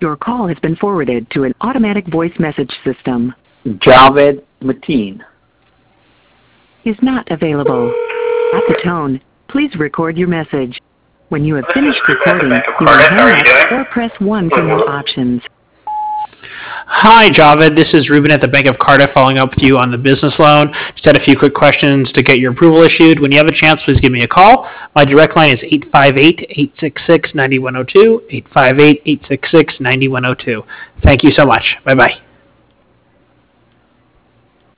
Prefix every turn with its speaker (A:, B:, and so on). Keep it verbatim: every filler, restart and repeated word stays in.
A: Your call has been forwarded to an automatic voice message system.
B: Javed Mateen
A: Is not available. At the tone, please record your message. When you have finished recording, you may hang up or press one for more options.
C: Hi, Javed. This is Ruben at the Bank of Cardiff following up with you on the business loan. Just had a few quick questions to get your approval issued. When you have a chance, please give me a call. My direct line is eight five eight, eight six six, nine one zero two, eight five eight, eight six six, nine one zero two. Thank you so much. Bye-bye.